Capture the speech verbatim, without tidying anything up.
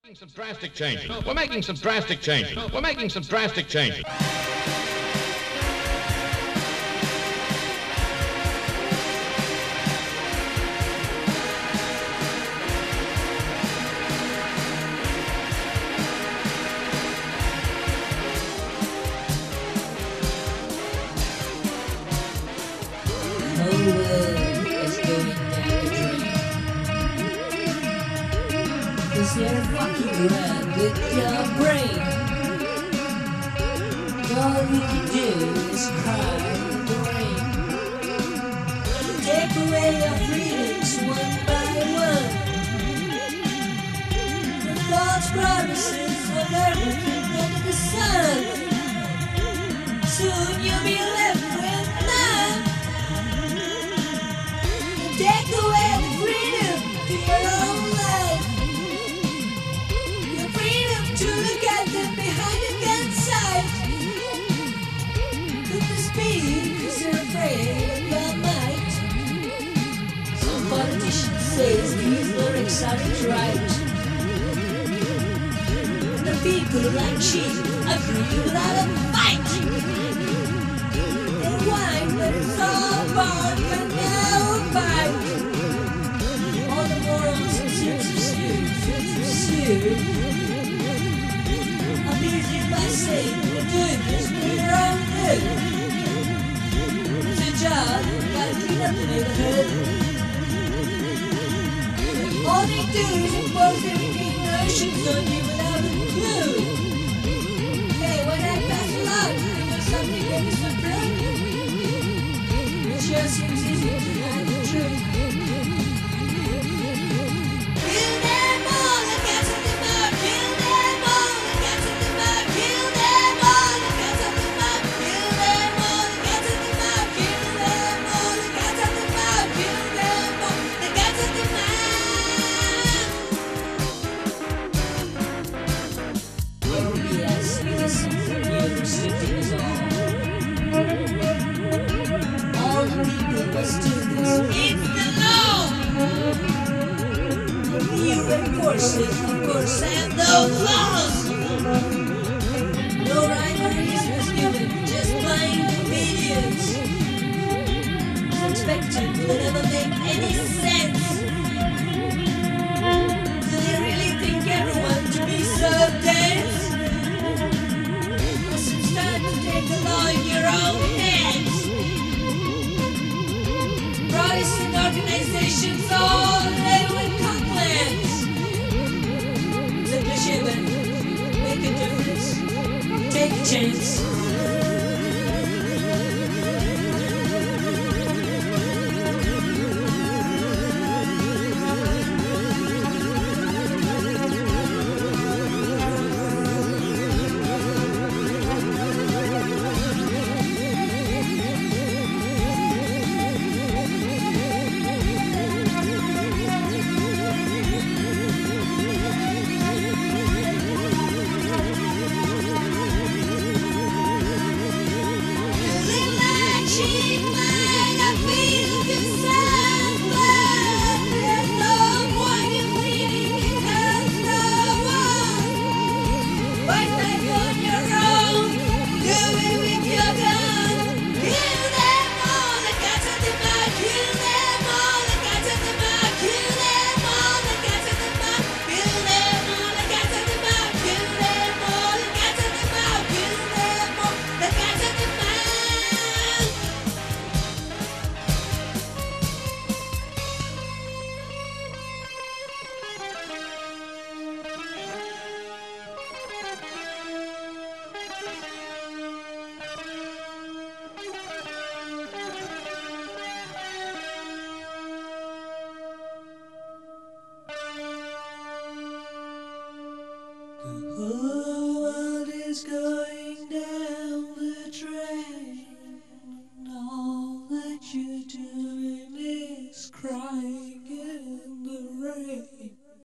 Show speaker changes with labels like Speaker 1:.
Speaker 1: making some drastic changes. We're making some drastic changes. We're making some drastic changes.
Speaker 2: Cause they're fucking around with your brain. All you can do is cry in the rain. Take away your freedoms one by one. The false promises of everything under the sun. Soon you'll be left with none. Take away the freedom to your own life. To look at them behind a gun sight. Could this be because they're afraid of your might? Some politician says these lyrics aren't right. The people like sheep agree without a fight. They whine but it's all bark and no bite. All the morals and sense of pursue. By saying we're doing this for your own good. It's a job, you gotta clean up the neighborhood. All they do is impose their green notions on you without a clue. Hey, why not pass along? Think of something that is for free? It sure seems easy to find the truth. Kill them all, the cats in the mud, kill them all, the cats in the mud. Kill them all, the cats of the mud. Kill them all, the cats of the mud. Kill them all, the cats of the mud. Kill them all, the cats of the mud. Oh yes, it is something new, restricting us all. All the people must do this. It's the law. You enforce it, of course, and no flaws. No rhyme or reason is given, just plain obedience. Expected will never make any sense. Do they really think everyone to be so dense? Guess it's time to take the law in your own hands. Protestant organizations all live with complaints. Simply shiver, make a difference. Take a chance.